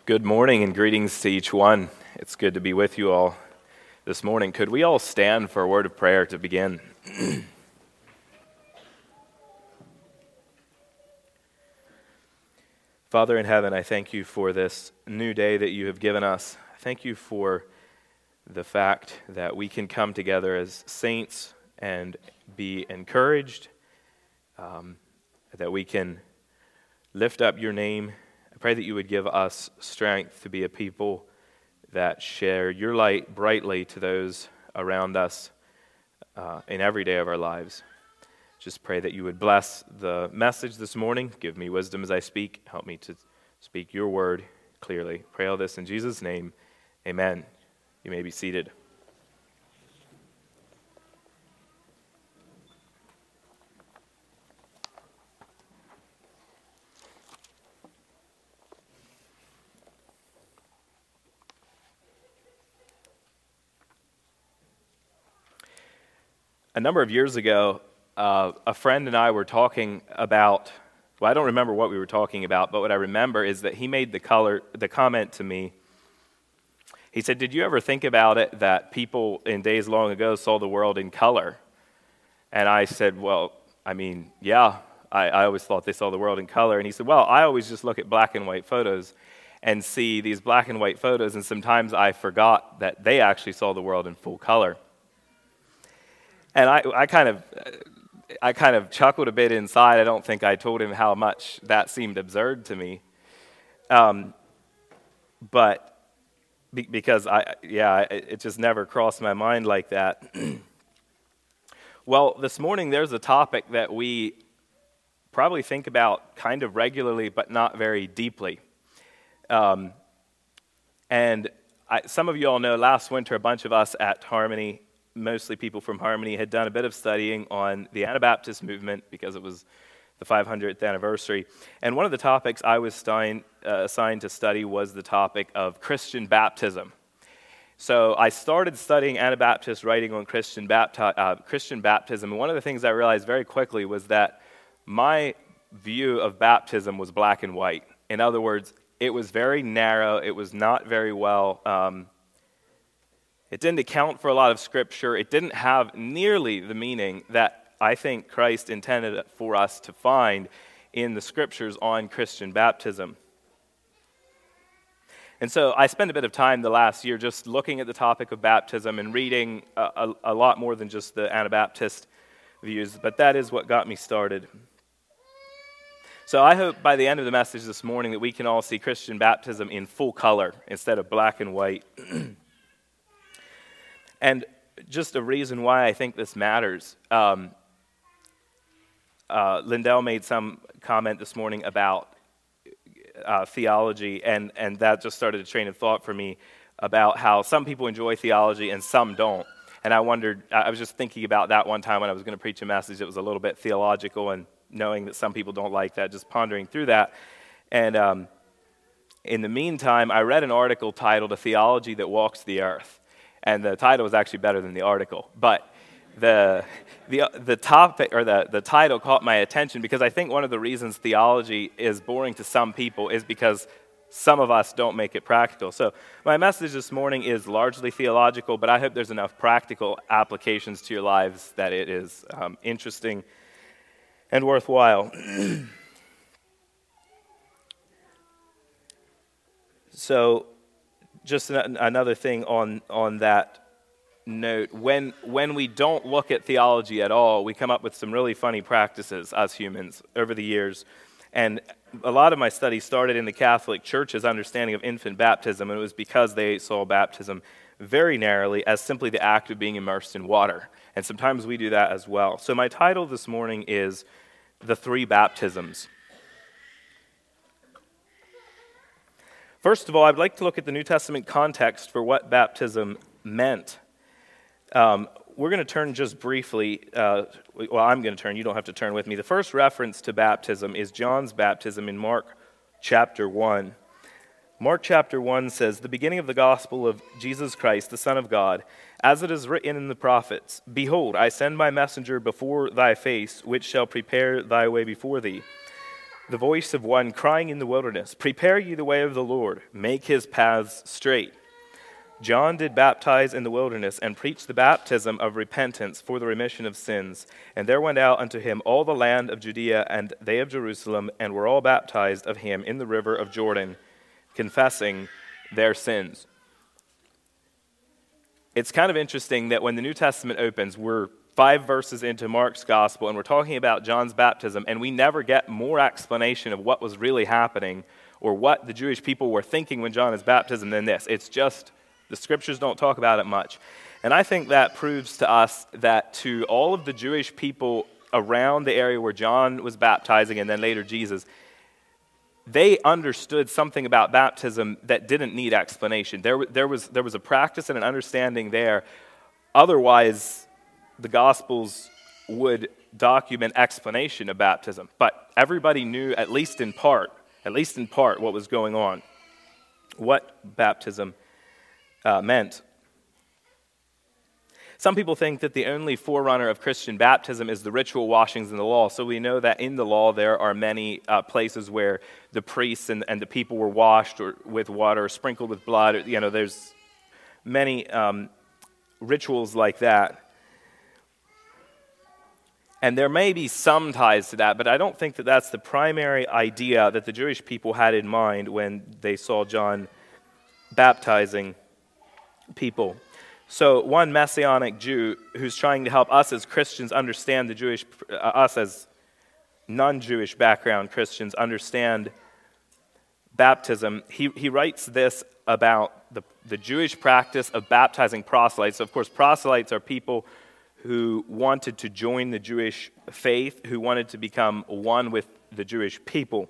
Good morning and greetings to each one. It's good to be with you all this morning. Could we all stand for a word of prayer to begin? Father in heaven, I thank you for this new day that you have given us. I thank you for the fact that we can come together as saints and be encouraged, that we can lift up your name. I pray that you would give us strength to be a people that share your light brightly to those around us in every day of our lives. Just pray that you would bless the message this morning. Give me wisdom as I speak. Help me to speak your word clearly. Pray all this in Jesus' name. Amen. You may be seated. A number of years ago, a friend and I were talking about, I don't remember what we were talking about, but what I remember is that he made the comment to me. He said, "Did you ever think about it that people in days long ago saw the world in color?" And I said, "Well, yeah, I always thought they saw the world in color." And he said, "Well, I always just look at black and white photos and see these black and white photos, and sometimes I forgot that they actually saw the world in full color." And I kind of chuckled a bit inside. I don't think I told him how much that seemed absurd to me, but because it just never crossed my mind like that. Well, this morning there's a topic that we probably think about kind of regularly, but not very deeply. Some of you all know last winter a bunch of us at Harmony, mostly people from Harmony, had done a bit of studying on the Anabaptist movement because it was the 500th anniversary. And one of the topics I was assigned to study was the topic of Christian baptism. So I started studying Anabaptist writing on Christian baptism, and one of the things I realized very quickly was that my view of baptism was black and white. In other words, it was very narrow, it was not very well... It didn't account for a lot of Scripture. It didn't have nearly the meaning that I think Christ intended for us to find in the Scriptures on Christian baptism. And so I spent a bit of time the last year just looking at the topic of baptism and reading a lot more than just the Anabaptist views, but that is what got me started. So I hope by the end of the message this morning that we can all see Christian baptism in full color instead of black and white. And just a reason why I think this matters. Lindell made some comment this morning about theology, and that just started a train of thought for me about how some people enjoy theology and some don't. And I was just thinking about that one time when I was going to preach a message that was a little bit theological, and knowing that some people don't like that, just pondering through that. And in the meantime, I read an article titled "A Theology That Walks the Earth." And the title was actually better than the article. But the topic, or the title, caught my attention because I think one of the reasons theology is boring to some people is because some of us don't make it practical. So my message this morning is largely theological, but I hope there's enough practical applications to your lives that it is interesting and worthwhile. So just another thing on that note, when we don't look at theology at all, we come up with some really funny practices as humans over the years. And a lot of my study started in the Catholic Church's understanding of infant baptism, and it was because they saw baptism very narrowly as simply the act of being immersed in water. And sometimes we do that as well. So my title this morning is "The Three Baptisms." First of all, I'd like to look at the New Testament context for what baptism meant. We're going to turn just briefly, I'm going to turn, you don't have to turn with me. The first reference to baptism is John's baptism in Mark chapter 1. Mark chapter 1 says, "The beginning of the gospel of Jesus Christ, the Son of God, as it is written in the prophets, Behold, I send my messenger before thy face, which shall prepare thy way before thee. the voice of one crying in the wilderness, 'Prepare ye the way of the Lord, make his paths straight.' John did baptize in the wilderness and preached the baptism of repentance for the remission of sins. And there went out unto him all the land of Judea and they of Jerusalem, and were all baptized of him in the river of Jordan, confessing their sins." It's kind of interesting that when the New Testament opens, we're 5 verses into Mark's gospel, and we're talking about John's baptism, and we never get more explanation of what was really happening or what the Jewish people were thinking when John is baptism than this. It's just, the scriptures don't talk about it much. And I think that proves to us that to all of the Jewish people around the area where John was baptizing and then later Jesus, they understood something about baptism that didn't need explanation. There was a practice and an understanding there. Otherwise, the Gospels would document explanation of baptism. But everybody knew, at least in part, what was going on, what baptism meant. Some people think that the only forerunner of Christian baptism is the ritual washings in the law. So we know that in the law there are many places where the priests and the people were washed or with water, or sprinkled with blood. There's many rituals like that. And there may be some ties to that, but I don't think that that's the primary idea that the Jewish people had in mind when they saw John baptizing people. So one Messianic Jew who's trying to help us as Christians understand us as non-Jewish background Christians understand baptism, he writes this about the Jewish practice of baptizing proselytes. So of course, proselytes are people who wanted to join the Jewish faith, who wanted to become one with the Jewish people.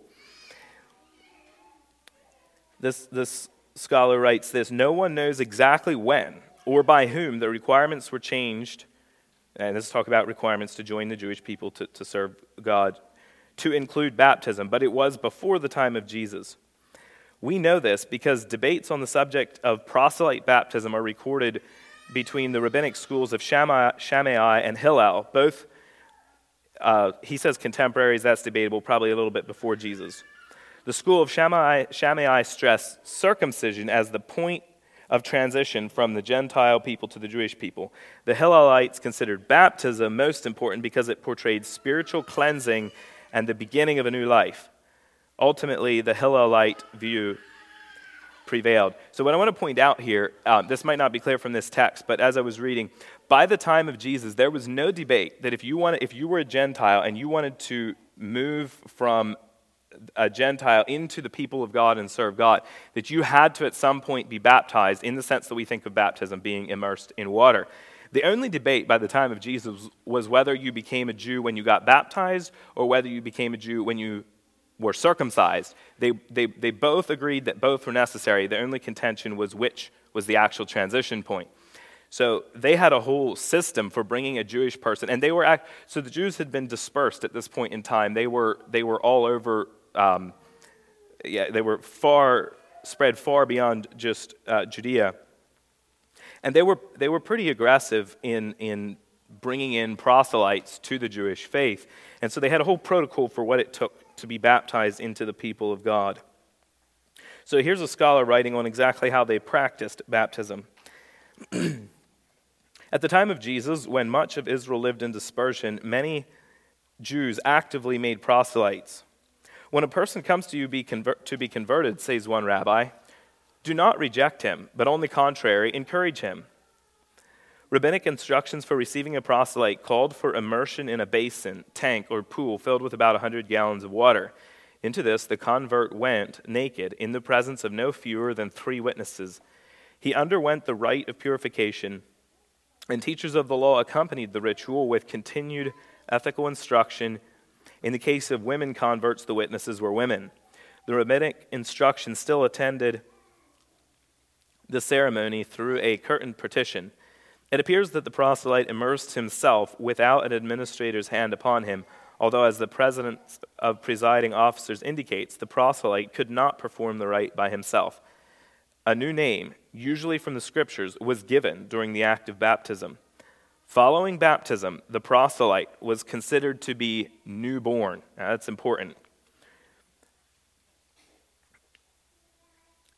This scholar writes this: "No one knows exactly when or by whom the requirements were changed," and this is talk about requirements to join the Jewish people to serve God, "to include baptism, but it was before the time of Jesus. We know this because debates on the subject of proselyte baptism are recorded between the rabbinic schools of Shammai and Hillel, both, he says contemporaries, that's debatable, probably a little bit before Jesus. The school of Shammai stressed circumcision as the point of transition from the Gentile people to the Jewish people. The Hillelites considered baptism most important because it portrayed spiritual cleansing and the beginning of a new life. Ultimately, the Hillelite view prevailed." So what I want to point out here, this might not be clear from this text, but as I was reading, by the time of Jesus, there was no debate that if you were a Gentile and you wanted to move from a Gentile into the people of God and serve God, that you had to at some point be baptized in the sense that we think of baptism being immersed in water. The only debate by the time of Jesus was whether you became a Jew when you got baptized or whether you became a Jew when you were circumcised. They both agreed that both were necessary. The only contention was which was the actual transition point. So they had a whole system for bringing a Jewish person, and so the Jews had been dispersed at this point in time. They were all over. They were spread far beyond just Judea, and they were pretty aggressive in bringing in proselytes to the Jewish faith, and so they had a whole protocol for what it took to be baptized into the people of God. So here's a scholar writing on exactly how they practiced baptism. At the time of Jesus, when much of Israel lived in dispersion, many Jews actively made proselytes. "When a person comes to you to be converted," says one rabbi, "do not reject him, but on the contrary, encourage him." Rabbinic instructions for receiving a proselyte called for immersion in a basin, tank, or pool filled with about 100 gallons of water. Into this the convert went naked in the presence of no fewer than 3 witnesses. He underwent the rite of purification, and teachers of the law accompanied the ritual with continued ethical instruction. In the case of women converts, the witnesses were women. The rabbinic instruction still attended the ceremony through a curtained partition. It appears that the proselyte immersed himself without an administrator's hand upon him, although as the presence of presiding officers indicates, the proselyte could not perform the rite by himself. A new name, usually from the scriptures, was given during the act of baptism. Following baptism, the proselyte was considered to be newborn. Now, that's important.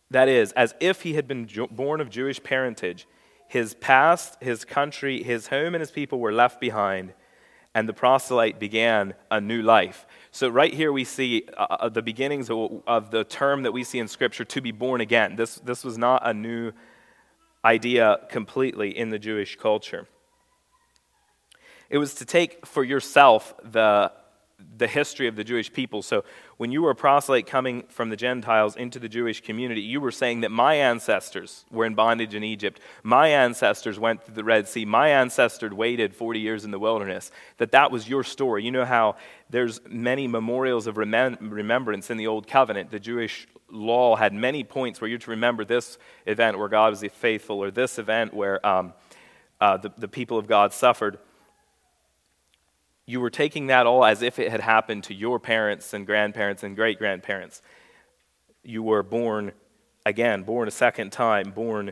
That is, as if he had been born of Jewish parentage. His past, his country, his home, and his people were left behind, and the proselyte began a new life. So right here we see the beginnings of the term that we see in Scripture, to be born again. This was not a new idea completely in the Jewish culture. It was to take for yourself the history of the Jewish people. So when you were a proselyte coming from the Gentiles into the Jewish community, you were saying that my ancestors were in bondage in Egypt. My ancestors went through the Red Sea. My ancestors waited 40 years in the wilderness. That was your story. You know how there's many memorials of remembrance in the Old Covenant. The Jewish law had many points where you're to remember this event where God was faithful, or this event where the people of God suffered. You were taking that all as if it had happened to your parents and grandparents and great-grandparents. You were born again, born a second time, born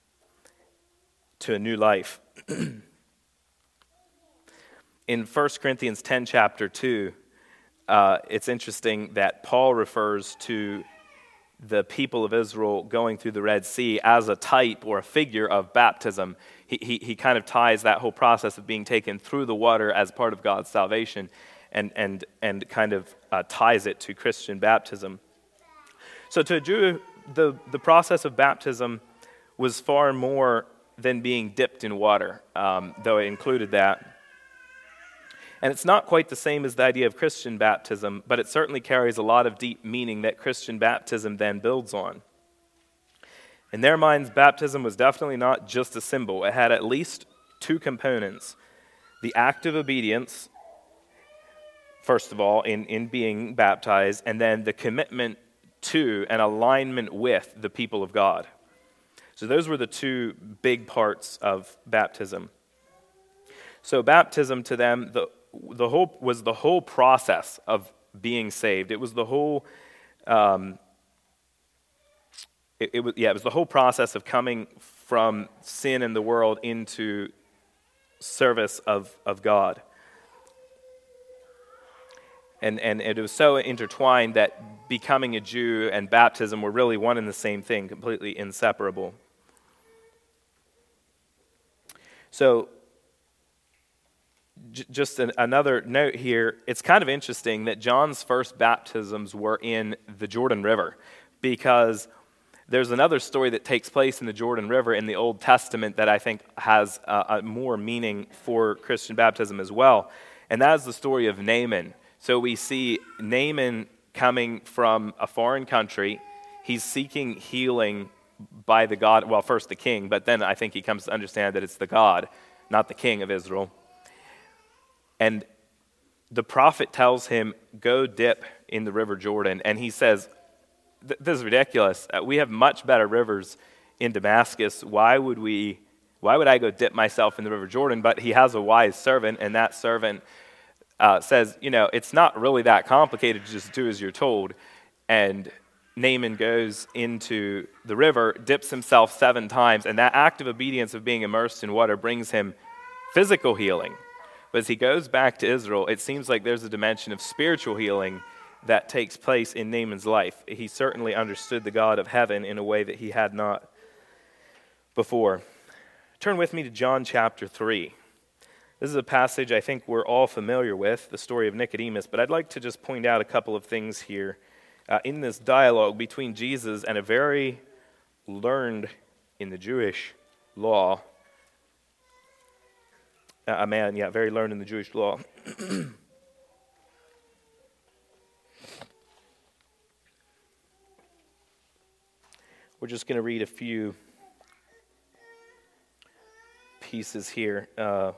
to a new life. In 1 Corinthians 10, chapter 2, it's interesting that Paul refers to the people of Israel going through the Red Sea as a type or a figure of baptism. He kind of ties that whole process of being taken through the water as part of God's salvation and kind of ties it to Christian baptism. So to a Jew, the process of baptism was far more than being dipped in water, though it included that. And it's not quite the same as the idea of Christian baptism, but it certainly carries a lot of deep meaning that Christian baptism then builds on. In their minds, baptism was definitely not just a symbol. It had at least two components. The act of obedience, first of all, in being baptized, and then the commitment to and alignment with the people of God. So those were the two big parts of baptism. So baptism to them, the whole process of being saved. It was the whole it was the whole process of coming from sin in the world into service of God. And it was so intertwined that becoming a Jew and baptism were really one and the same thing, completely inseparable. So just another note here, it's kind of interesting that John's first baptisms were in the Jordan River, because there's another story that takes place in the Jordan River in the Old Testament that I think has a more meaning for Christian baptism as well, and that is the story of Naaman. So we see Naaman coming from a foreign country. He's seeking healing by the God, well, first the king, but then I think he comes to understand that it's the God, not the king of Israel. And the prophet tells him, go dip in the river Jordan. And he says, this is ridiculous. We have much better rivers in Damascus. Why would I go dip myself in the river Jordan? But he has a wise servant, and that servant says, it's not really that complicated to just do as you're told. And Naaman goes into the river, dips himself 7 times, and that act of obedience of being immersed in water brings him physical healing. But as he goes back to Israel, it seems like there's a dimension of spiritual healing that takes place in Naaman's life. He certainly understood the God of heaven in a way that he had not before. Turn with me to John chapter 3. This is a passage I think we're all familiar with, the story of Nicodemus, but I'd like to just point out a couple of things here in this dialogue between Jesus and a very learned in the Jewish law a man, very learned in the Jewish law. We're just going to read a few pieces here.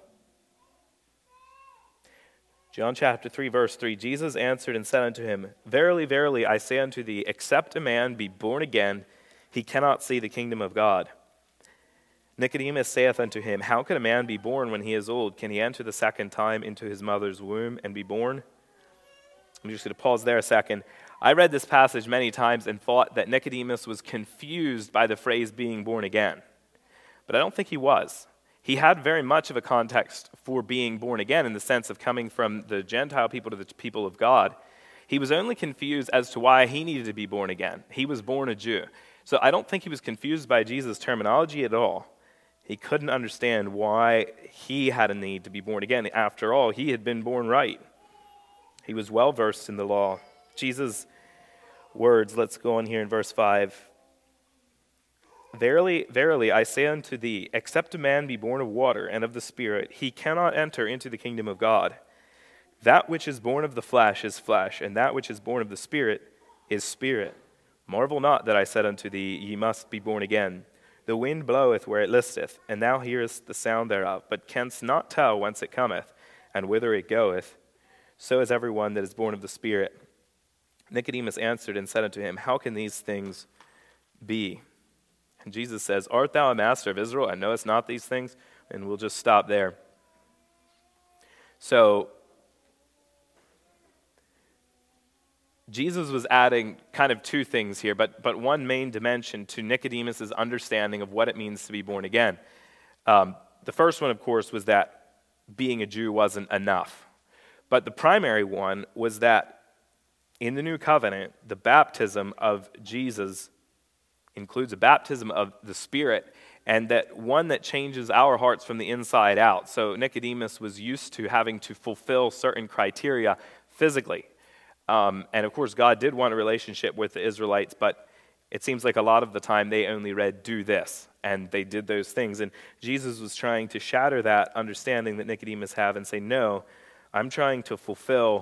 John chapter 3, verse 3, Jesus answered and said unto him, Verily, verily, I say unto thee, except a man be born again, he cannot see the kingdom of God. Nicodemus saith unto him, How can a man be born when he is old? Can he enter the second time into his mother's womb and be born? I'm just going to pause there a second. I read this passage many times and thought that Nicodemus was confused by the phrase being born again. But I don't think he was. He had very much of a context for being born again in the sense of coming from the Gentile people to the people of God. He was only confused as to why he needed to be born again. He was born a Jew. So I don't think he was confused by Jesus' terminology at all. He couldn't understand why he had a need to be born again. After all, he had been born right. He was well versed in the law. Jesus' words, let's go on here in verse 5. Verily, verily, I say unto thee, except a man be born of water and of the Spirit, he cannot enter into the kingdom of God. That which is born of the flesh is flesh, and that which is born of the Spirit is spirit. Marvel not that I said unto thee, ye must be born again. The wind bloweth where it listeth, and thou hearest the sound thereof, but canst not tell whence it cometh, and whither it goeth. So is every one that is born of the Spirit. Nicodemus answered and said unto him, How can these things be? And Jesus says, Art thou a master of Israel, and knowest not these things? And we'll just stop there. So, Jesus was adding kind of two things here, but one main dimension to Nicodemus' understanding of what it means to be born again. The first one, of course, was that being a Jew wasn't enough. But the primary one was that in the new covenant, the baptism of Jesus includes a baptism of the Spirit, and that one that changes our hearts from the inside out. So Nicodemus was used to having to fulfill certain criteria physically. And of course, God did want a relationship with the Israelites, but it seems like a lot of the time they only read, do this, and they did those things. And Jesus was trying to shatter that understanding that Nicodemus had and say, no, I'm trying to fulfill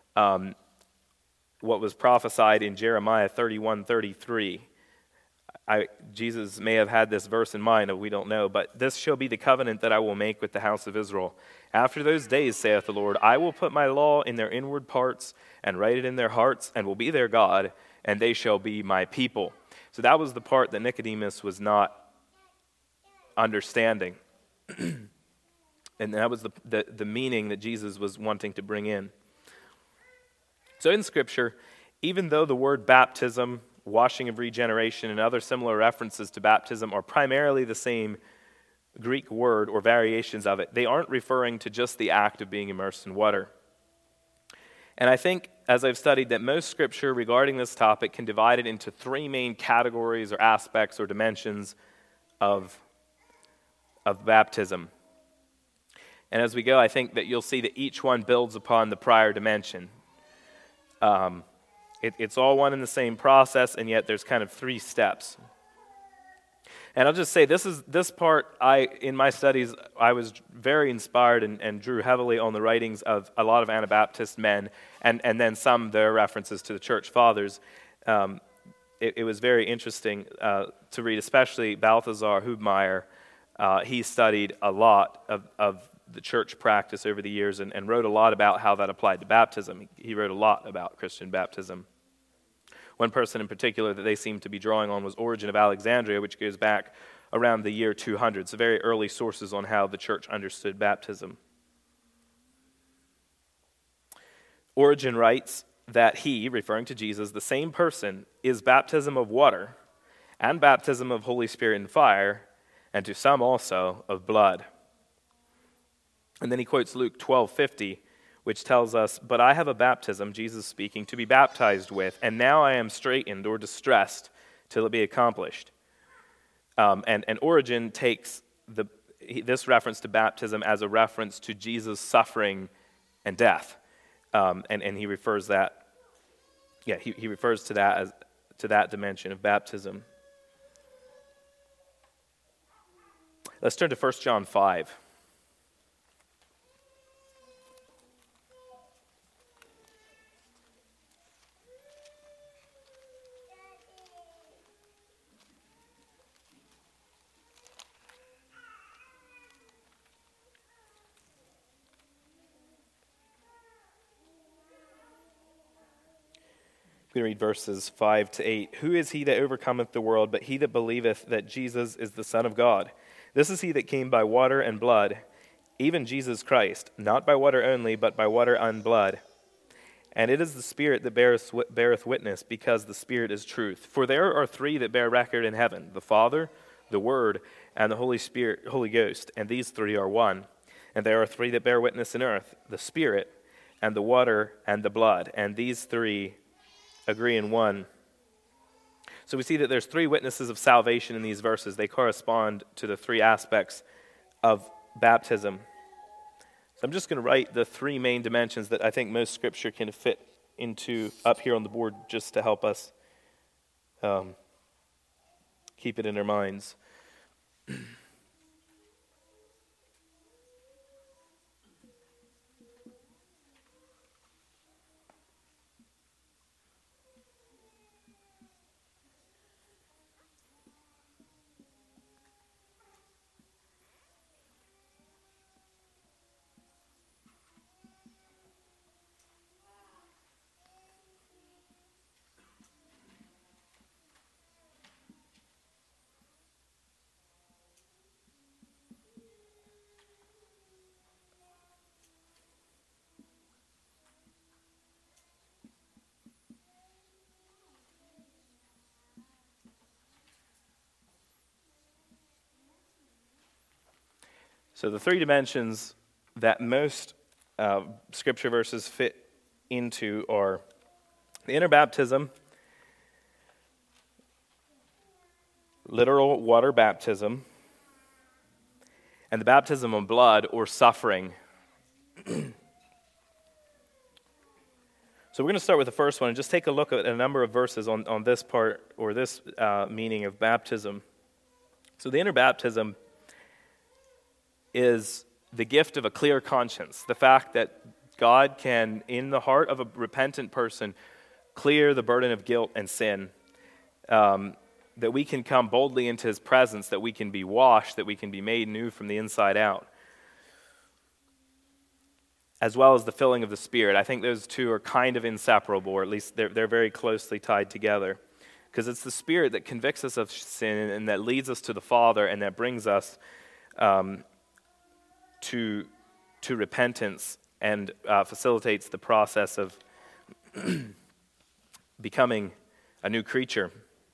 what was prophesied in Jeremiah 31:33. Jesus may have had this verse in mind, we don't know, but this shall be the covenant that I will make with the house of Israel. After those days, saith the Lord, I will put my law in their inward parts and write it in their hearts, and will be their God, and they shall be my people. So that was the part that Nicodemus was not understanding. And that was the meaning that Jesus was wanting to bring in. So in Scripture, even though the word baptism, washing of regeneration, and other similar references to baptism are primarily the same Greek word or variations of it, they aren't referring to just the act of being immersed in water. And I think, as I've studied, that most Scripture regarding this topic can divide it into three main categories or aspects or dimensions of baptism. And as we go, I think that you'll see that each one builds upon the prior dimension. It's all one and the same process, and yet there's kind of three steps. And I'll just say, this part, in my studies, I was very inspired and drew heavily on the writings of a lot of Anabaptist men, and then some their references to the church fathers. It was very interesting to read, especially Balthasar Hubmaier. He studied a lot of the church practice over the years and wrote a lot about how that applied to baptism. He wrote a lot about Christian baptism. One person in particular that they seemed to be drawing on was Origen of Alexandria, which goes back around the year 200. So very early sources on how the church understood baptism. Origen writes that he, referring to Jesus, the same person, is baptism of water and baptism of Holy Spirit and fire, and to some also of blood. And then he quotes Luke 12:50, which tells us, But I have a baptism, Jesus speaking, to be baptized with, and now I am straitened or distressed till it be accomplished. And Origen takes this reference to baptism as a reference to Jesus' suffering and death. And he refers that, he refers to that as to that dimension of baptism. Let's turn to 1 John 5. We read verses 5 to 8. Who is he that overcometh the world, but he that believeth that Jesus is the Son of God? This is he that came by water and blood, even Jesus Christ, not by water only, but by water and blood. And it is the Spirit that beareth witness, because the Spirit is truth. For there are three that bear record in heaven, the Father, the Word, and the Holy Ghost, and these three are one. And there are three that bear witness in earth, the Spirit, and the water and the blood. And these three agree in one. So we see that there's three witnesses of salvation in these verses. They correspond to the three aspects of baptism. So I'm just going to write the three main dimensions that I think most Scripture can fit into up here on the board just to help us keep it in our minds. So the three dimensions that most Scripture verses fit into are the inner baptism, literal water baptism, and the baptism of blood or suffering. So we're going to start with the first one and just take a look at a number of verses on this part or this meaning of baptism. So the inner baptism is the gift of a clear conscience, the fact that God can, in the heart of a repentant person, clear the burden of guilt and sin, that we can come boldly into His presence, that we can be washed, that we can be made new from the inside out, as well as the filling of the Spirit. I think those two are kind of inseparable, or at least they're very closely tied together, because it's the Spirit that convicts us of sin and that leads us to the Father and that brings us to repentance and facilitates the process of becoming a new creature.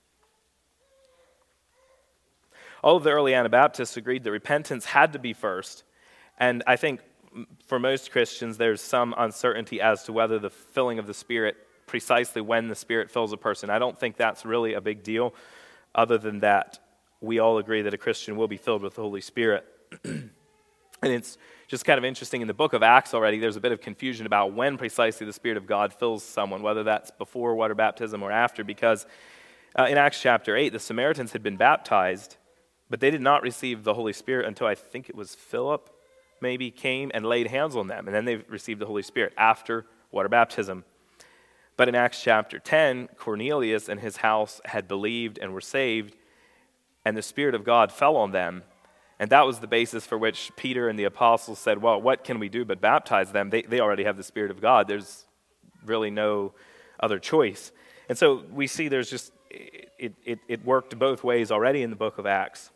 All of the early Anabaptists agreed that repentance had to be first, and I think for most Christians there's some uncertainty as to whether the filling of the Spirit, precisely when the Spirit fills a person. I don't think that's really a big deal, other than that we all agree that a Christian will be filled with the Holy Spirit. And it's just kind of interesting, in the book of Acts already, there's a bit of confusion about when precisely the Spirit of God fills someone, whether that's before water baptism or after, because in Acts chapter 8, the Samaritans had been baptized, but they did not receive the Holy Spirit until I think it was Philip maybe came and laid hands on them, and then they received the Holy Spirit after water baptism. But in Acts chapter 10, Cornelius and his house had believed and were saved, and the Spirit of God fell on them. And that was the basis for which Peter and the apostles said, well, what can we do but baptize them? They already have the Spirit of God. There's really no other choice. And so we see there's just, it worked both ways already in the book of Acts.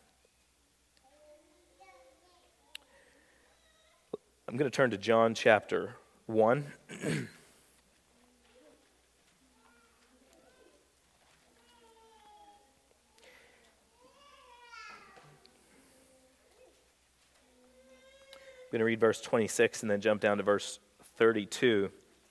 I'm going to turn to John chapter 1. I'm going to read verse 26 and then jump down to verse 32.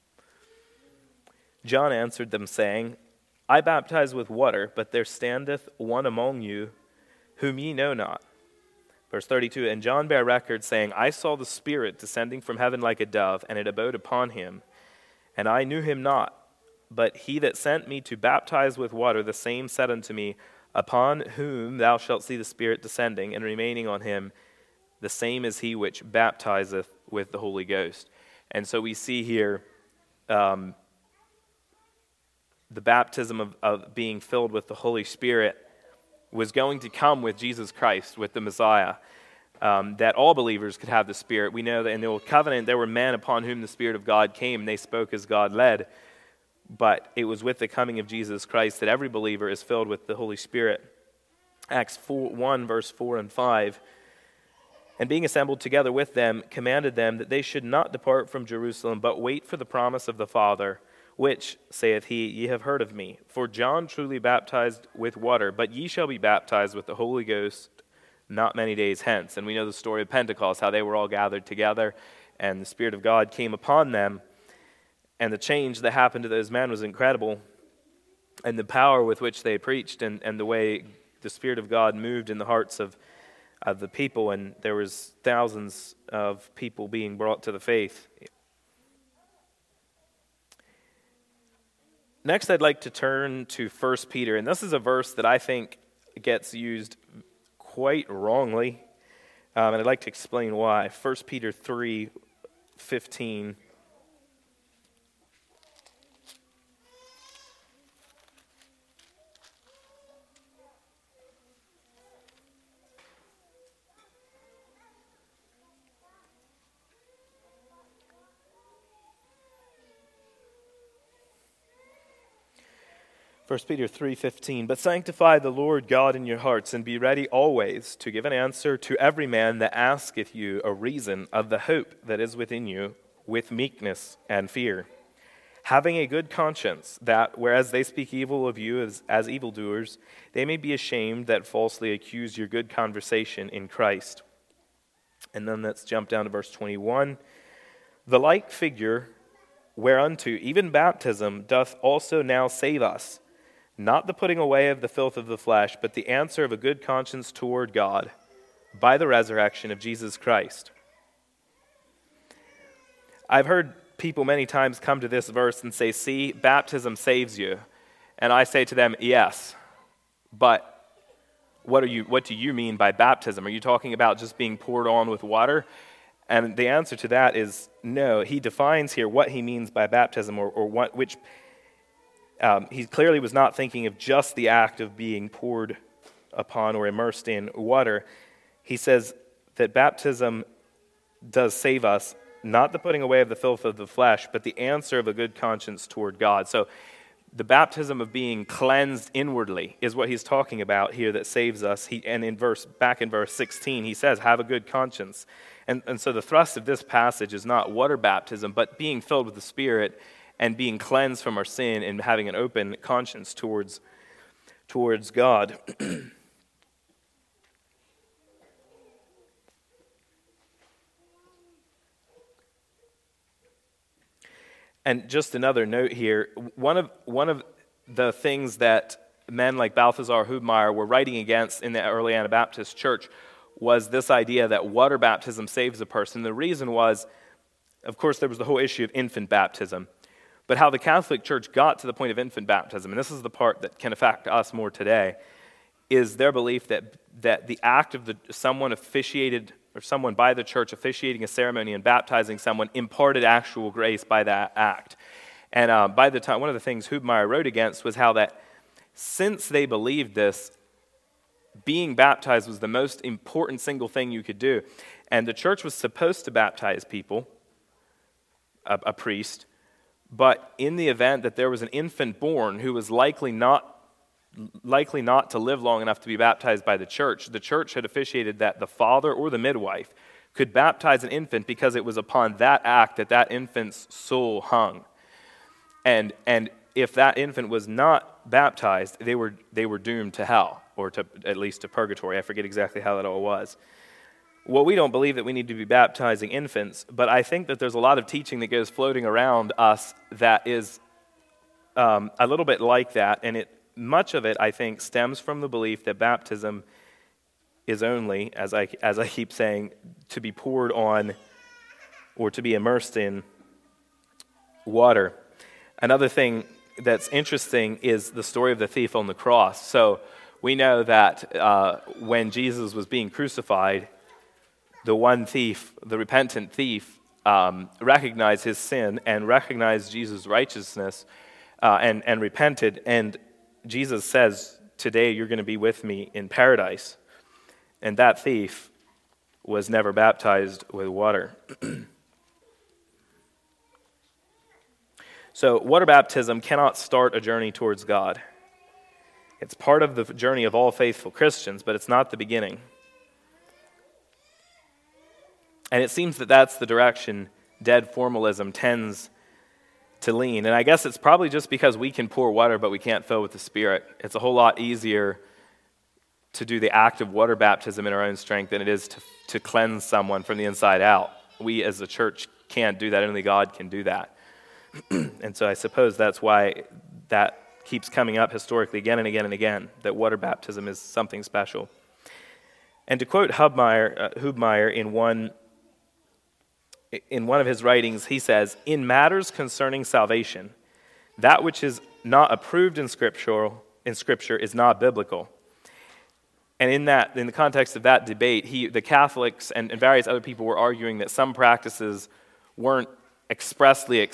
John answered them, saying, I baptize with water, but there standeth one among you whom ye know not. Verse 32, and John bare record, saying, I saw the Spirit descending from heaven like a dove, and it abode upon him. And I knew him not, but he that sent me to baptize with water, the same said unto me, Upon whom thou shalt see the Spirit descending and remaining on him, the same is he which baptizeth with the Holy Ghost. And so we see here the baptism of being filled with the Holy Spirit was going to come with Jesus Christ, with the Messiah, that all believers could have the Spirit. We know that in the Old Covenant there were men upon whom the Spirit of God came, and they spoke as God led. But it was with the coming of Jesus Christ that every believer is filled with the Holy Spirit. Acts 1, verse 4 and 5. And being assembled together with them, commanded them that they should not depart from Jerusalem, but wait for the promise of the Father, which, saith he, ye have heard of me. For John truly baptized with water, but ye shall be baptized with the Holy Ghost not many days hence. And we know the story of Pentecost, how they were all gathered together, and the Spirit of God came upon them. And the change that happened to those men was incredible. And the power with which they preached and the way the Spirit of God moved in the hearts of the people. And there was thousands of people being brought to the faith. Next, I'd like to turn to 1 Peter. And this is a verse that I think gets used quite wrongly. And I'd like to explain why. 1 Peter 3:15. First Peter 3:15, but sanctify the Lord God in your hearts, and be ready always to give an answer to every man that asketh you a reason of the hope that is within you, with meekness and fear, having a good conscience, that whereas they speak evil of you as evildoers, they may be ashamed that falsely accuse your good conversation in Christ. And then let's jump down to verse 21. The like figure whereunto even baptism doth also now save us, not the putting away of the filth of the flesh, but the answer of a good conscience toward God by the resurrection of Jesus Christ. I've heard people many times come to this verse and say, see, baptism saves you. And I say to them, yes, but what do you mean by baptism? Are you talking about just being poured on with water? And the answer to that is no. He defines here what he means by baptism, he clearly was not thinking of just the act of being poured upon or immersed in water. He says that baptism does save us, not the putting away of the filth of the flesh, but the answer of a good conscience toward God. So the baptism of being cleansed inwardly is what he's talking about here that saves us. Back in verse 16, he says, have a good conscience. And so the thrust of this passage is not water baptism, but being filled with the Spirit and being cleansed from our sin and having an open conscience towards God. And just another note here, one of the things that men like Balthasar Hubmaier were writing against in the early Anabaptist church was this idea that water baptism saves a person. The reason was, of course, there was the whole issue of infant baptism. But how the Catholic Church got to the point of infant baptism, and this is the part that can affect us more today, is their belief that the act of someone officiated, or someone by the church officiating a ceremony and baptizing someone imparted actual grace by that act. And by the time, one of the things Hubmaier wrote against was how that since they believed this, being baptized was the most important single thing you could do. And the church was supposed to baptize people, a priest, but in the event that there was an infant born who was likely not to live long enough to be baptized by the church had officiated that the father or the midwife could baptize an infant because it was upon that act that infant's soul hung. And if that infant was not baptized, they were doomed to hell, or to at least to purgatory. I forget exactly how that all was. Well, we don't believe that we need to be baptizing infants, but I think that there's a lot of teaching that goes floating around us that is a little bit like that, and much of it, I think, stems from the belief that baptism is only, as I keep saying, to be poured on or to be immersed in water. Another thing that's interesting is the story of the thief on the cross. So we know that when Jesus was being crucified, the one thief, the repentant thief, recognized his sin and recognized Jesus' righteousness and repented. And Jesus says, today you're going to be with me in paradise. And that thief was never baptized with water. So water baptism cannot start a journey towards God. It's part of the journey of all faithful Christians, but it's not the beginning. And it seems that that's the direction dead formalism tends to lean. And I guess it's probably just because we can pour water, but we can't fill with the Spirit. It's a whole lot easier to do the act of water baptism in our own strength than it is to cleanse someone from the inside out. We as a church can't do that. Only God can do that. And so I suppose that's why that keeps coming up historically again and again and again, that water baptism is something special. And to quote Hubmaier in one of his writings, he says, "In matters concerning salvation, that which is not approved in Scripture is not biblical." And in the context of that debate, the Catholics and various other people were arguing that some practices weren't expressly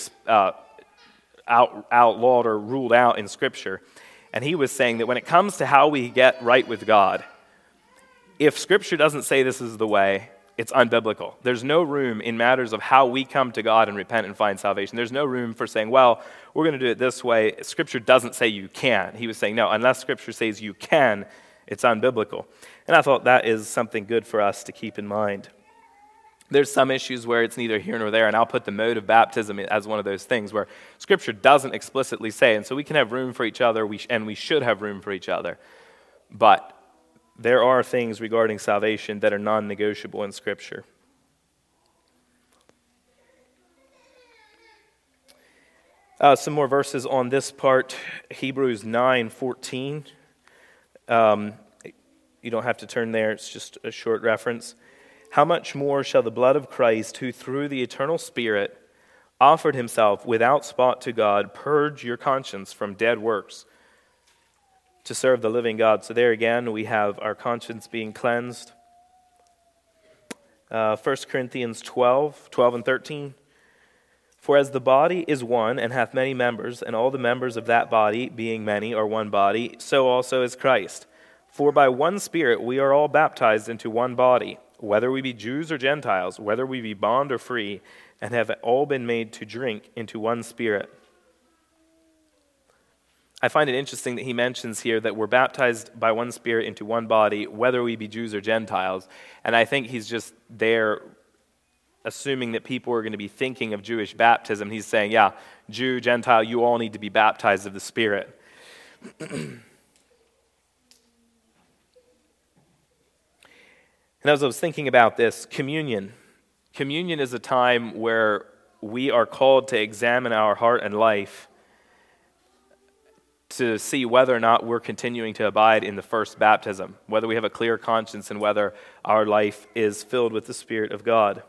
outlawed or ruled out in Scripture. And he was saying that when it comes to how we get right with God, if Scripture doesn't say this is the way, it's unbiblical. There's no room in matters of how we come to God and repent and find salvation. There's no room for saying, well, we're going to do it this way. Scripture doesn't say you can. He was saying, no, unless Scripture says you can, it's unbiblical. And I thought that is something good for us to keep in mind. There's some issues where it's neither here nor there, and I'll put the mode of baptism as one of those things where Scripture doesn't explicitly say, and so we can have room for each other, and we should have room for each other. But there are things regarding salvation that are non-negotiable in Scripture. Some more verses on this part. Hebrews 9:14. You don't have to turn there. It's just a short reference. "How much more shall the blood of Christ, who through the eternal Spirit offered himself without spot to God, purge your conscience from dead works to serve the living God?" So there again, we have our conscience being cleansed. 1 Corinthians 12 and 13. "For as the body is one and hath many members, and all the members of that body, being many, are one body, so also is Christ. For by one Spirit we are all baptized into one body, whether we be Jews or Gentiles, whether we be bond or free, and have all been made to drink into one Spirit." I find it interesting that he mentions here that we're baptized by one Spirit into one body, whether we be Jews or Gentiles. And I think he's just there assuming that people are going to be thinking of Jewish baptism. He's saying, yeah, Jew, Gentile, you all need to be baptized of the Spirit. And as I was thinking about this, communion is a time where we are called to examine our heart and life to see whether or not we're continuing to abide in the first baptism, whether we have a clear conscience and whether our life is filled with the Spirit of God.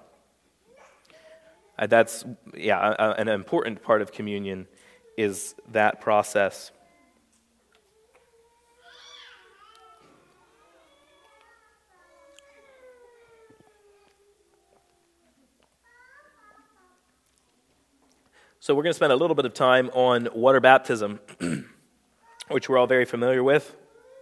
That's an important part of communion is that process. So we're going to spend a little bit of time on water baptism, which we're all very familiar with.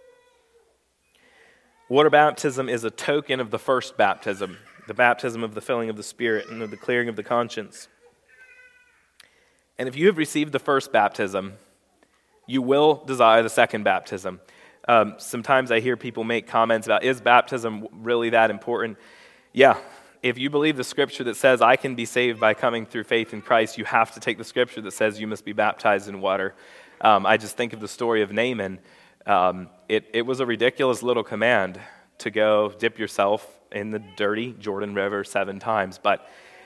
Water baptism is a token of the first baptism, the baptism of the filling of the Spirit and of the clearing of the conscience. And if you have received the first baptism, you will desire the second baptism. Sometimes I hear people make comments about, is baptism really that important? Yeah. If you believe the Scripture that says I can be saved by coming through faith in Christ, you have to take the Scripture that says you must be baptized in water. I just think of the story of Naaman. It was a ridiculous little command to go dip yourself in the dirty Jordan River 7 times. But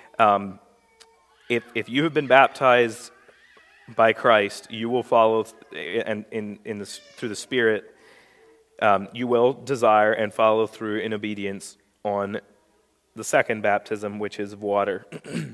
if you have been baptized by Christ, you will follow, and through the Spirit, you will desire and follow through in obedience on the second baptism, which is of water.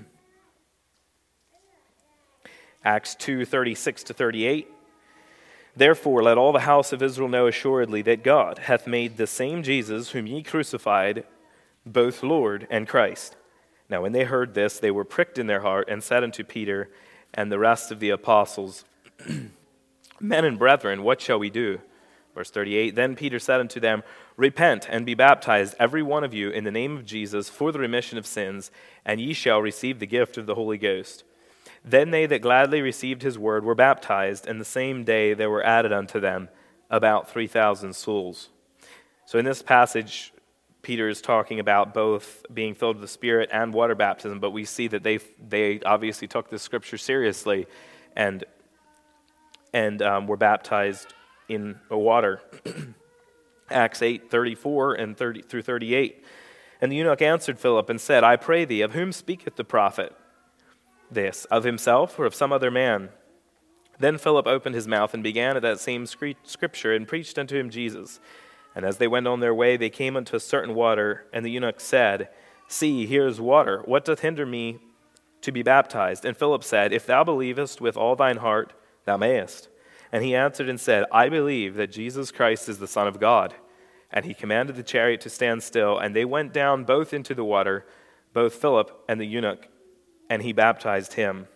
Acts 2:36-38. "Therefore let all the house of Israel know assuredly that God hath made the same Jesus whom ye crucified both Lord and Christ. Now when they heard this, they were pricked in their heart, and said unto Peter and the rest of the apostles, Men and brethren, what shall we do?" Verse 38, "Then Peter said unto them, Repent and be baptized, every one of you, in the name of Jesus, for the remission of sins, and ye shall receive the gift of the Holy Ghost. Then they that gladly received his word were baptized, and the same day there were added unto them about 3,000 souls." So in this passage, Peter is talking about both being filled with the Spirit and water baptism, but we see that they obviously took the Scripture seriously and were baptized in water. Acts 8:34 and 30 through 38. "And the eunuch answered Philip and said, I pray thee, of whom speaketh the prophet? this, of himself or of some other man?" Then Philip opened his mouth and began at that same scripture and preached unto him Jesus. And as they went on their way, they came unto a certain water, and the eunuch said, "See, here is water. What doth hinder me to be baptized?" And Philip said, "If thou believest with all thine heart, thou mayest." And he answered and said, "I believe that Jesus Christ is the Son of God." And he commanded the chariot to stand still, and they went down both into the water, both Philip and the eunuch, and he baptized him.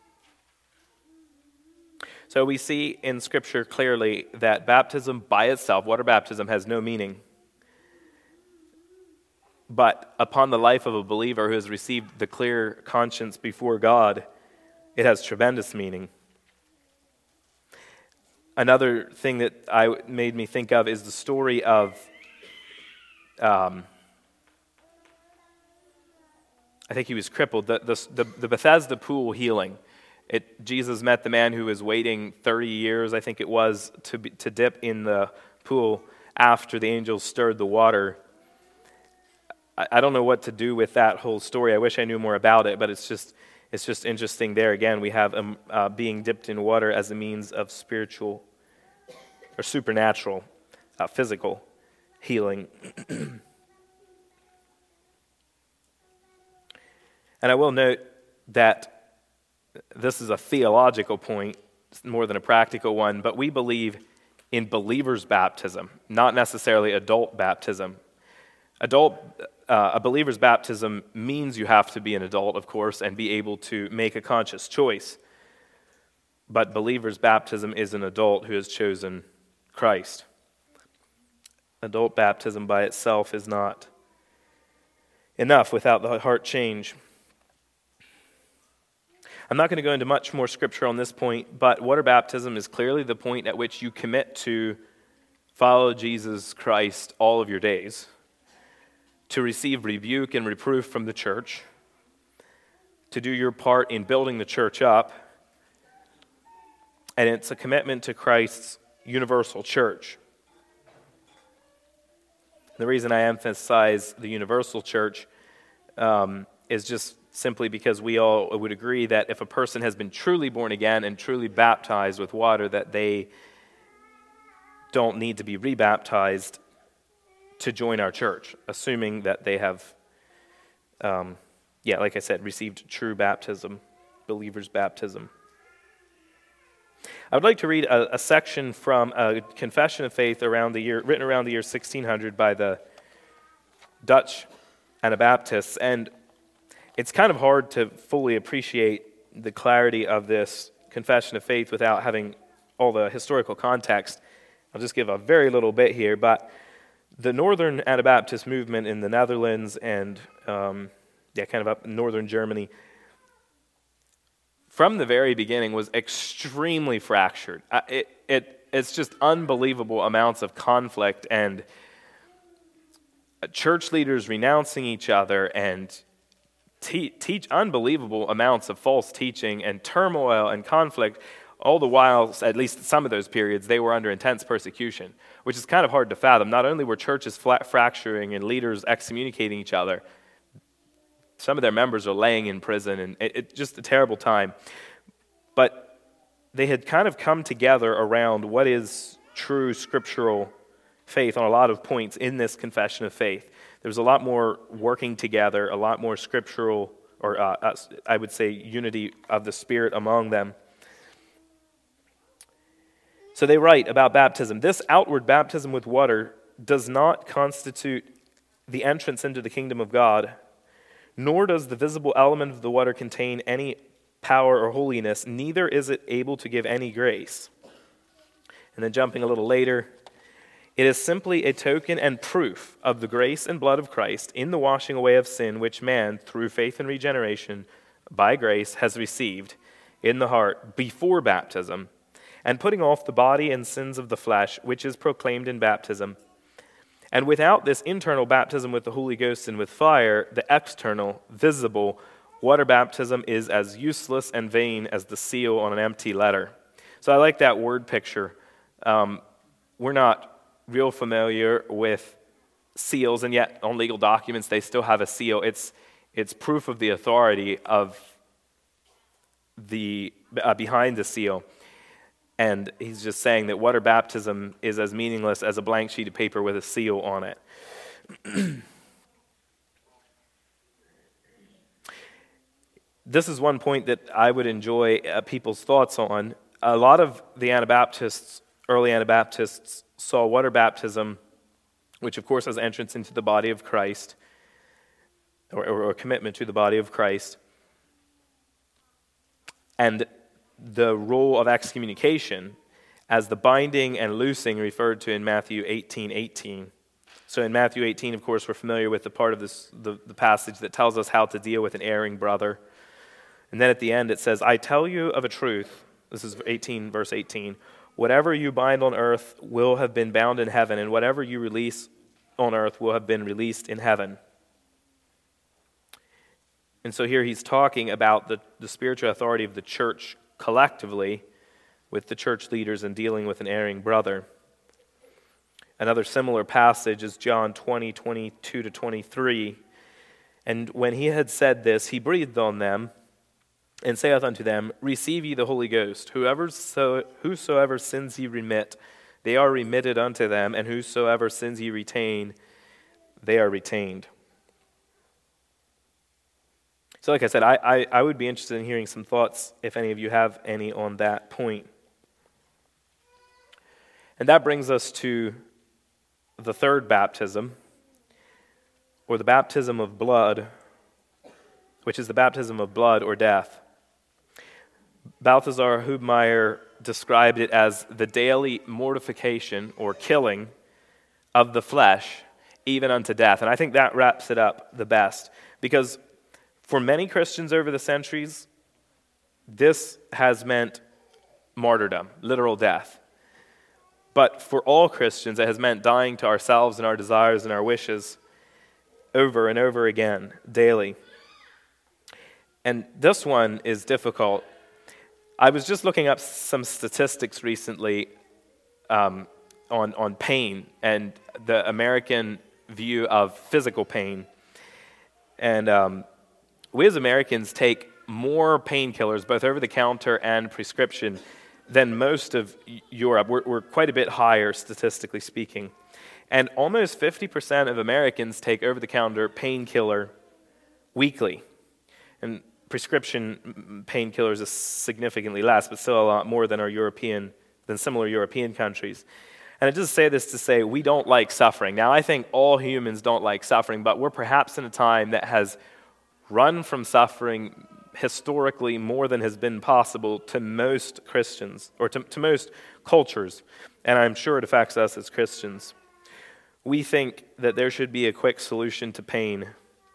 So we see in Scripture clearly that baptism by itself, water baptism, has no meaning. But upon the life of a believer who has received the clear conscience before God, it has tremendous meaning. Another thing that made me think of is the story of, I think he was crippled, the Bethesda pool healing. Jesus met the man who was waiting 30 years, I think it was, to dip in the pool after the angels stirred the water. I don't know what to do with that whole story. I wish I knew more about it, but it's just interesting there. Again, we have being dipped in water as a means of spiritual or supernatural, physical healing. And I will note that this is a theological point more than a practical one, but we believe in believer's baptism, not necessarily adult baptism. A believer's baptism means you have to be an adult, of course, and be able to make a conscious choice. But believer's baptism is an adult who has chosen Christ. Adult baptism by itself is not enough without the heart change. I'm not going to go into much more scripture on this point, but water baptism is clearly the point at which you commit to follow Jesus Christ all of your days, to receive rebuke and reproof from the church, to do your part in building the church up, and it's a commitment to Christ's universal church. The reason I emphasize the universal church is just simply because we all would agree that if a person has been truly born again and truly baptized with water, that they don't need to be rebaptized to join our church, assuming that they have, like I said, received true baptism, believer's baptism. I would like to read a section from a confession of faith written around the year 1600 by the Dutch Anabaptists, and it's kind of hard to fully appreciate the clarity of this confession of faith without having all the historical context. I'll just give a very little bit here, but the Northern Anabaptist movement in the Netherlands and kind of up in northern Germany, from the very beginning was extremely fractured. It's just unbelievable amounts of conflict and church leaders renouncing each other and teach unbelievable amounts of false teaching and turmoil and conflict, all the while, at least some of those periods, they were under intense persecution, which is kind of hard to fathom. Not only were churches fracturing and leaders excommunicating each other, some of their members are laying in prison, and it's just a terrible time. But they had kind of come together around what is true scriptural faith on a lot of points in this confession of faith. There's a lot more working together, a lot more scriptural, or I would say unity of the Spirit among them. So they write about baptism. This outward baptism with water does not constitute the entrance into the kingdom of God, nor does the visible element of the water contain any power or holiness, neither is it able to give any grace. And then jumping a little later, it is simply a token and proof of the grace and blood of Christ in the washing away of sin, which man, through faith and regeneration, by grace, has received in the heart before baptism, and putting off the body and sins of the flesh, which is proclaimed in baptism. And without this internal baptism with the Holy Ghost and with fire, the external, visible, water baptism is as useless and vain as the seal on an empty letter. So I like that word picture. We're not real familiar with seals, and yet on legal documents they still have a seal. It's proof of the authority of behind the seal. And he's just saying that water baptism is as meaningless as a blank sheet of paper with a seal on it. This is one point that I would enjoy people's thoughts on. A lot of the Anabaptists, early Anabaptists, saw water baptism, which of course has entrance into the body of Christ, or a commitment to the body of Christ, and the role of excommunication as the binding and loosing referred to in Matthew 18:18. So in Matthew 18, of course, we're familiar with the part of the passage that tells us how to deal with an erring brother. And then at the end it says, I tell you of a truth, this is 18, verse 18, whatever you bind on earth will have been bound in heaven, and whatever you release on earth will have been released in heaven. And so here he's talking about the spiritual authority of the church collectively with the church leaders in dealing with an erring brother. Another similar passage is John 20:22-23. And when he had said this, he breathed on them and saith unto them, receive ye the Holy Ghost. Whosoever sins ye remit, they are remitted unto them, and whosoever sins ye retain, they are retained. So like I said, I would be interested in hearing some thoughts, if any of you have any, on that point. And that brings us to the third baptism, or the baptism of blood, which is the baptism of blood or death. Balthasar Hubmaier described it as the daily mortification or killing of the flesh, even unto death. And I think that wraps it up the best, because for many Christians over the centuries, this has meant martyrdom, literal death. But for all Christians, it has meant dying to ourselves and our desires and our wishes over and over again, daily. And this one is difficult. I was just looking up some statistics recently on pain and the American view of physical pain. And we as Americans take more painkillers, both over-the-counter and prescription, than most of Europe. We're quite a bit higher, statistically speaking. And almost 50% of Americans take over-the-counter painkiller weekly. And prescription painkillers is significantly less, but still a lot more than similar European countries. And I just say this to say we don't like suffering. Now, I think all humans don't like suffering, but we're perhaps in a time that has run from suffering historically more than has been possible to most Christians, or to most cultures, and I'm sure it affects us as Christians. We think that there should be a quick solution to pain.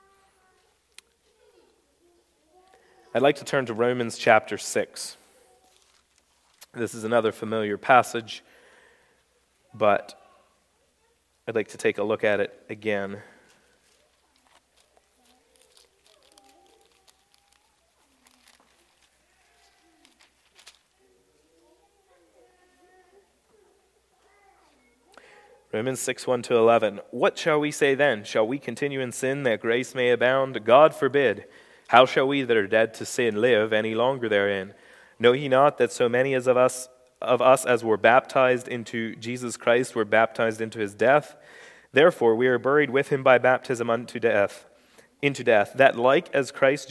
I'd like to turn to Romans chapter 6. This is another familiar passage, but I'd like to take a look at it again. Romans 6, 1-11. What shall we say then? Shall we continue in sin that grace may abound? God forbid. How shall we that are dead to sin live any longer therein? Know ye not that so many of us as were baptized into Jesus Christ were baptized into his death? Therefore we are buried with him by baptism into death, that like as Christ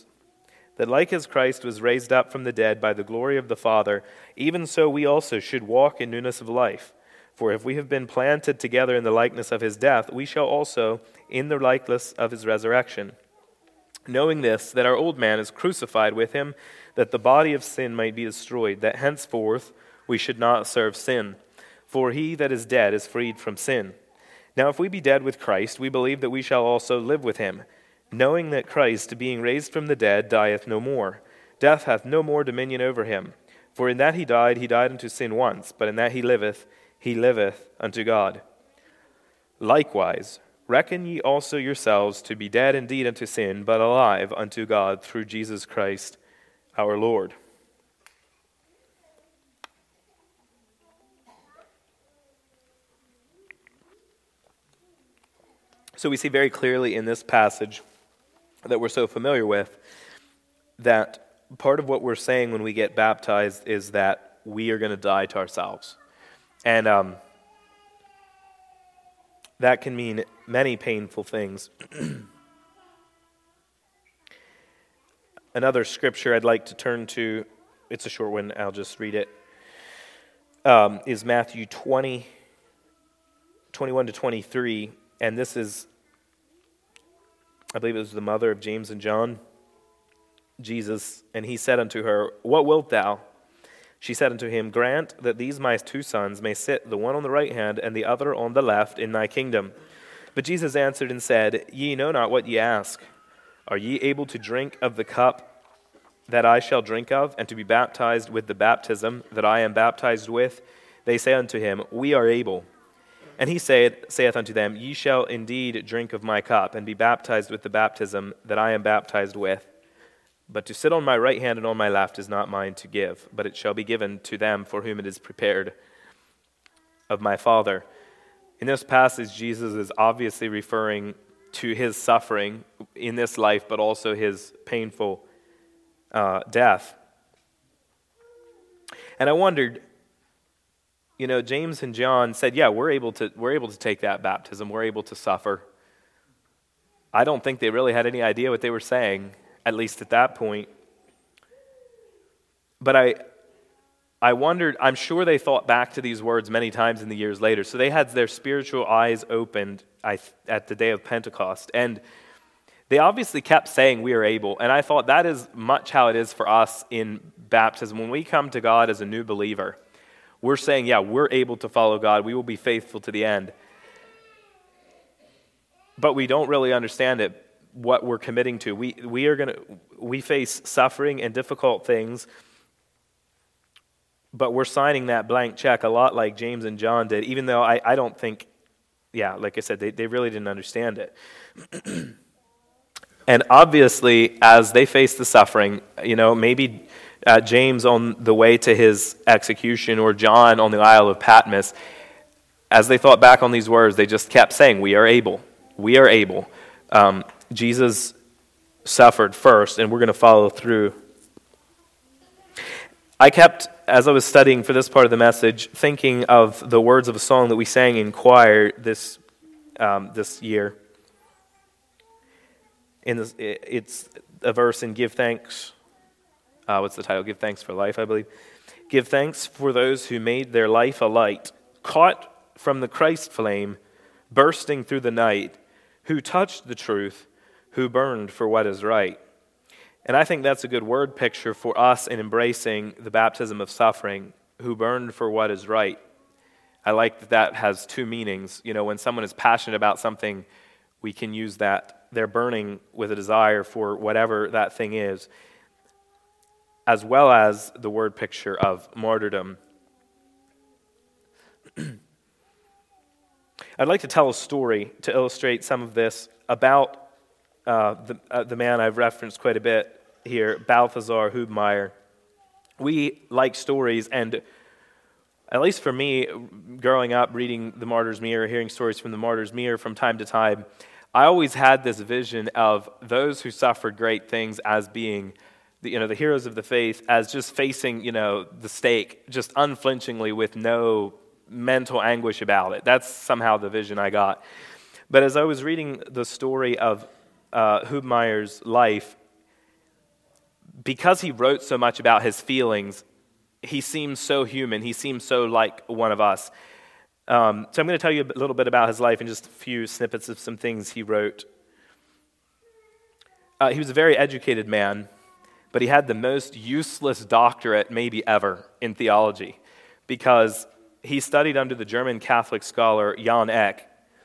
was raised up from the dead by the glory of the Father, even so we also should walk in newness of life. For if we have been planted together in the likeness of his death, we shall also in the likeness of his resurrection. Knowing this, that our old man is crucified with him, that the body of sin might be destroyed, that henceforth we should not serve sin. For he that is dead is freed from sin. Now if we be dead with Christ, we believe that we shall also live with him, knowing that Christ, being raised from the dead, dieth no more. Death hath no more dominion over him. For in that he died unto sin once, but in that he liveth unto God. Likewise, reckon ye also yourselves to be dead indeed unto sin, but alive unto God through Jesus Christ our Lord. So we see very clearly in this passage that we're so familiar with that part of what we're saying when we get baptized is that we are going to die to ourselves. And that can mean many painful things. Another scripture I'd like to turn to, it's a short one, I'll just read it, is Matthew 20, 21 to 23. And this is, I believe it was the mother of James and John, Jesus. And he said unto her, What wilt thou? She said unto him, Grant that these my two sons may sit, the one on the right hand and the other on the left, in thy kingdom. But Jesus answered and said, Ye know not what ye ask. Are ye able to drink of the cup that I shall drink of, and to be baptized with the baptism that I am baptized with? They say unto him, We are able. And he saith unto them, Ye shall indeed drink of my cup, and be baptized with the baptism that I am baptized with. But to sit on my right hand and on my left is not mine to give, but it shall be given to them for whom it is prepared of my Father. In this passage, Jesus is obviously referring to his suffering in this life, but also his painful death. And I wondered, James and John said, yeah, we're able to take that baptism. We're able to suffer. I don't think they really had any idea what they were saying, at least at that point. But I wondered, I'm sure they thought back to these words many times in the years later. So they had their spiritual eyes opened at the day of Pentecost. And they obviously kept saying, we are able. And I thought that is much how it is for us in baptism. When we come to God as a new believer, we're saying, yeah, we're able to follow God. We will be faithful to the end. But we don't really understand it, what we're committing to. We face suffering and difficult things, but we're signing that blank check a lot like James and John did, even though I don't think, like I said, they really didn't understand it. And obviously, as they faced the suffering, maybe James on the way to his execution or John on the Isle of Patmos, as they thought back on these words, they just kept saying, we are able. We are able. Jesus suffered first, and we're going to follow through. I kept, as I was studying for this part of the message, thinking of the words of a song that we sang in choir this year. It's a verse in Give Thanks. What's the title? Give Thanks for Life, I believe. Give thanks for those who made their life a light, caught from the Christ flame, bursting through the night, who touched the truth, who burned for what is right. And I think that's a good word picture for us in embracing the baptism of suffering, who burned for what is right. I like that has two meanings. When someone is passionate about something, we can use that. They're burning with a desire for whatever that thing is, as well as the word picture of martyrdom. I'd like to tell a story to illustrate some of this about the man I've referenced quite a bit here, Balthasar Hubmaier. We like stories, and at least for me, growing up, reading the Martyr's Mirror, hearing stories from the Martyr's Mirror from time to time, I always had this vision of those who suffered great things as being the heroes of the faith, as just facing, the stake, just unflinchingly with no mental anguish about it. That's somehow the vision I got. But as I was reading the story of Hubmaier's life, because he wrote so much about his feelings, he seems so human. He seems so like one of us. So I'm going to tell you a little bit about his life and just a few snippets of some things he wrote. He was a very educated man, but he had the most useless doctorate maybe ever in theology, because he studied under the German Catholic scholar Jan Eck.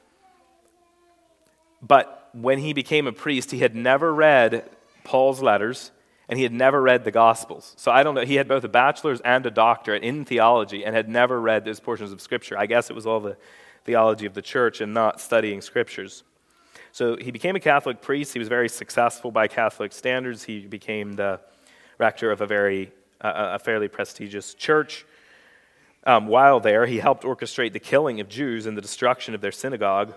But when he became a priest, he had never read Paul's letters, and he had never read the Gospels. So I don't know, he had both a bachelor's and a doctorate in theology and had never read those portions of Scripture. I guess it was all the theology of the church and not studying Scriptures. So he became a Catholic priest. He was very successful by Catholic standards. He became the rector of a fairly prestigious church. While there, he helped orchestrate the killing of Jews and the destruction of their synagogue.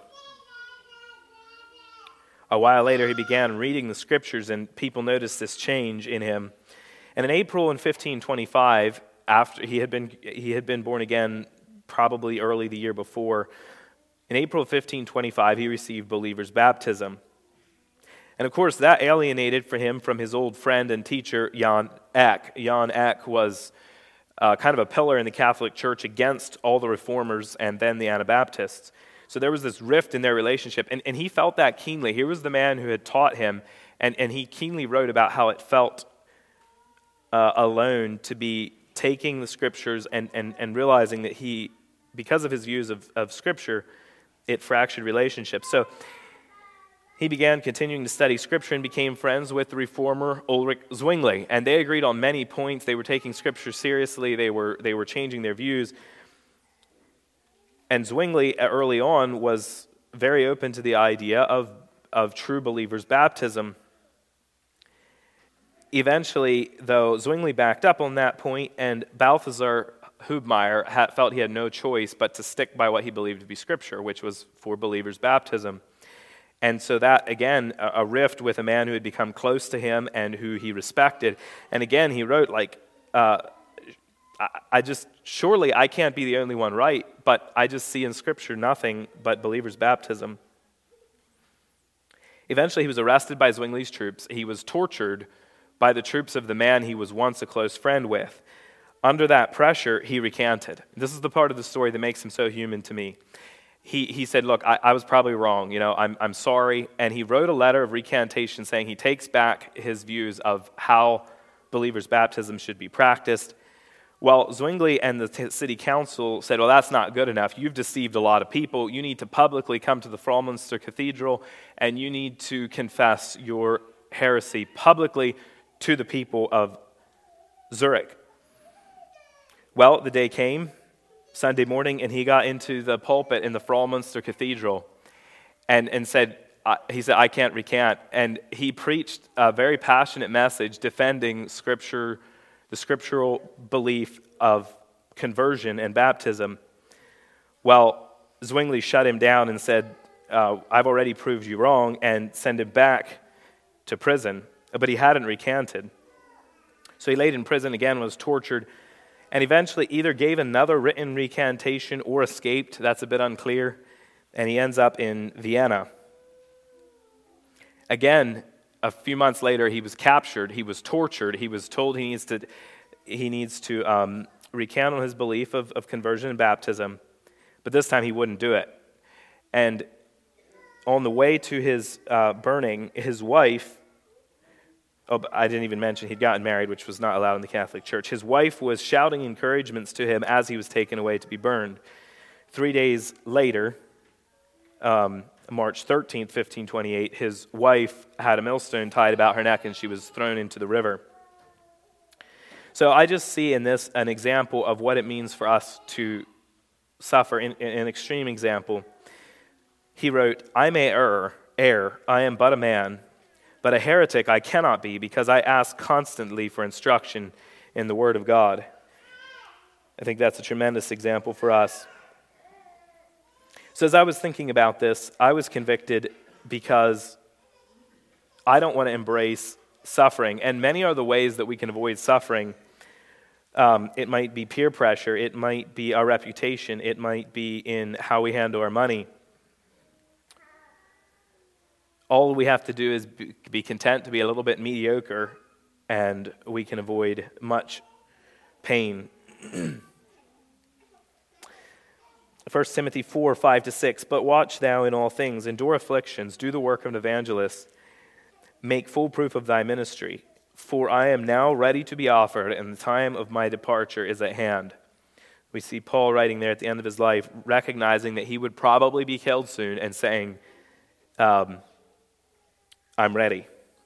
A while later, he began reading the Scriptures, and people noticed this change in him. And in April in 1525, after he had been born again probably early the year before, in April of 1525, he received believer's baptism. And of course, that alienated for him from his old friend and teacher, Jan Eck. Jan Eck was kind of a pillar in the Catholic Church against all the reformers and then the Anabaptists. So there was this rift in their relationship, and he felt that keenly. Here was the man who had taught him, and he keenly wrote about how it felt alone to be taking the Scriptures and realizing that he, because of his views of Scripture, it fractured relationships. So he began continuing to study Scripture and became friends with the reformer Ulrich Zwingli, and they agreed on many points. They were taking Scripture seriously. They were changing their views. And Zwingli, early on, was very open to the idea of true believers' baptism. Eventually, though, Zwingli backed up on that point, and Balthasar Hubmaier felt he had no choice but to stick by what he believed to be Scripture, which was for believers' baptism. And so that, again, a rift with a man who had become close to him and who he respected. And again, he wrote, surely I can't be the only one right, but I just see in Scripture nothing but believers' baptism. Eventually, he was arrested by Zwingli's troops. He was tortured by the troops of the man he was once a close friend with. Under that pressure, he recanted. This is the part of the story that makes him so human to me. He said, look, I was probably wrong, I'm sorry. And he wrote a letter of recantation saying he takes back his views of how believers' baptism should be practiced. Well, Zwingli and the city council said, well, that's not good enough. You've deceived a lot of people. You need to publicly come to the Fraumünster Cathedral, and you need to confess your heresy publicly to the people of Zurich. Well, the day came, Sunday morning, and he got into the pulpit in the Fraumünster Cathedral and said, I can't recant. And he preached a very passionate message defending Scripture, the scriptural belief of conversion and baptism. Well, Zwingli shut him down and said, I've already proved you wrong, and sent him back to prison. But he hadn't recanted. So he laid in prison again, was tortured, and eventually either gave another written recantation or escaped. That's a bit unclear. And he ends up in Vienna. Again, a few months later, he was captured, he was tortured, he was told he needs to recant on his belief of conversion and baptism, but this time he wouldn't do it. And on the way to his burning, his wife, I didn't even mention he'd gotten married, which was not allowed in the Catholic Church. His wife was shouting encouragements to him as he was taken away to be burned. 3 days later, March 13th, 1528, his wife had a millstone tied about her neck and she was thrown into the river. So I just see in this an example of what it means for us to suffer, in an extreme example. He wrote, I may err, I am but a man, but a heretic I cannot be, because I ask constantly for instruction in the Word of God. I think that's a tremendous example for us. So as I was thinking about this, I was convicted because I don't want to embrace suffering. And many are the ways that we can avoid suffering. It might be peer pressure. It might be our reputation. It might be in how we handle our money. All we have to do is be content to be a little bit mediocre, and we can avoid much pain. 1 Timothy 4, 5-6, but watch thou in all things, endure afflictions, do the work of an evangelist, make full proof of thy ministry. For I am now ready to be offered, and the time of my departure is at hand. We see Paul writing there at the end of his life, recognizing that he would probably be killed soon, and saying, I'm ready.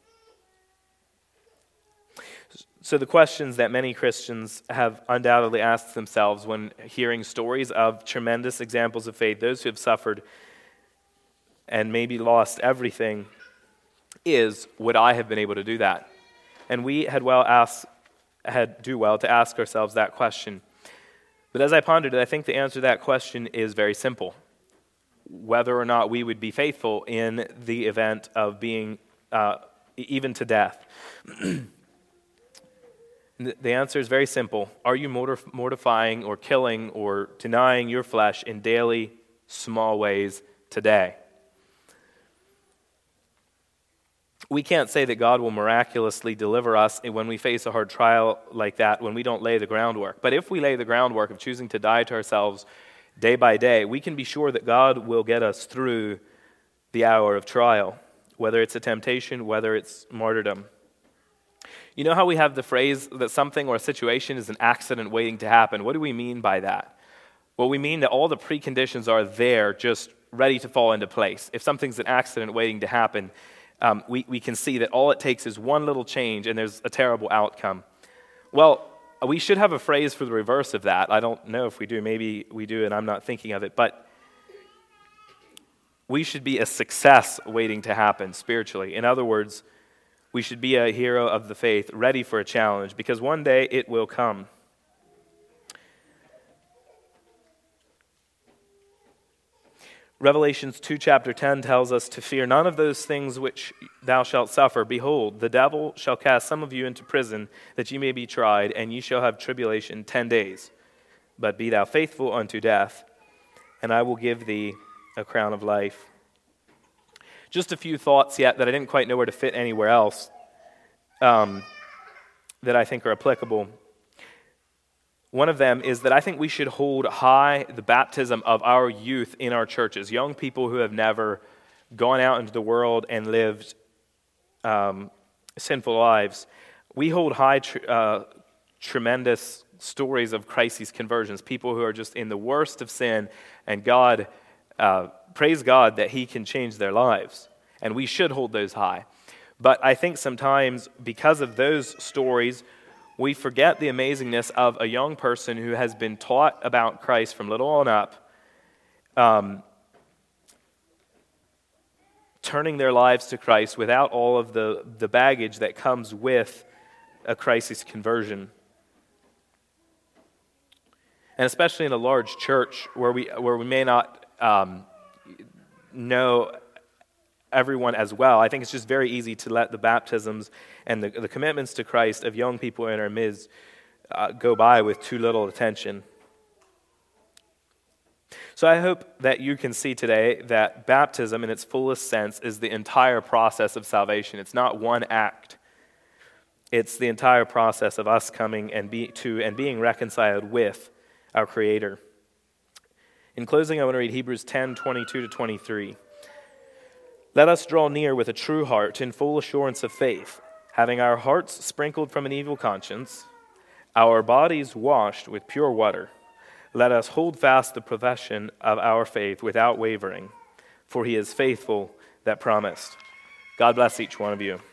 So the questions that many Christians have undoubtedly asked themselves when hearing stories of tremendous examples of faith, those who have suffered and maybe lost everything, is, would I have been able to do that? And we do well to ask ourselves that question. But as I pondered it, I think the answer to that question is very simple. Whether or not we would be faithful in the event of being even to death. The answer is very simple. Are you mortifying or killing or denying your flesh in daily, small ways today? We can't say that God will miraculously deliver us when we face a hard trial like that when we don't lay the groundwork. But if we lay the groundwork of choosing to die to ourselves day by day, we can be sure that God will get us through the hour of trial, whether it's a temptation, whether it's martyrdom. You know how we have the phrase that something or a situation is an accident waiting to happen? What do we mean by that? Well, we mean that all the preconditions are there, just ready to fall into place. If something's an accident waiting to happen, we can see that all it takes is one little change and there's a terrible outcome. Well, we should have a phrase for the reverse of that. I don't know if we do. Maybe we do and I'm not thinking of it. But we should be a success waiting to happen spiritually. In other words, we should be a hero of the faith, ready for a challenge, because one day it will come. Revelations 2, chapter 10 tells us to fear none of those things which thou shalt suffer. Behold, the devil shall cast some of you into prison, that ye may be tried, and ye shall have tribulation 10 days. But be thou faithful unto death, and I will give thee a crown of life. Just a few thoughts yet that I didn't quite know where to fit anywhere else that I think are applicable. One of them is that I think we should hold high the baptism of our youth in our churches, young people who have never gone out into the world and lived sinful lives. We hold high tremendous stories of crises conversions, people who are just in the worst of sin, and God, praise God that He can change their lives. And we should hold those high. But I think sometimes because of those stories, we forget the amazingness of a young person who has been taught about Christ from little on up, turning their lives to Christ without all of the baggage that comes with a crisis conversion. And especially in a large church where we may not know everyone as well, I think it's just very easy to let the baptisms and the commitments to Christ of young people in our midst go by with too little attention. So I hope that you can see today that baptism in its fullest sense is the entire process of salvation. It's not one act. It's the entire process of us coming and being reconciled with our Creator. In closing, I want to read Hebrews 10:22-23. Let us draw near with a true heart in full assurance of faith, having our hearts sprinkled from an evil conscience, our bodies washed with pure water. Let us hold fast the profession of our faith without wavering, for He is faithful that promised. God bless each one of you.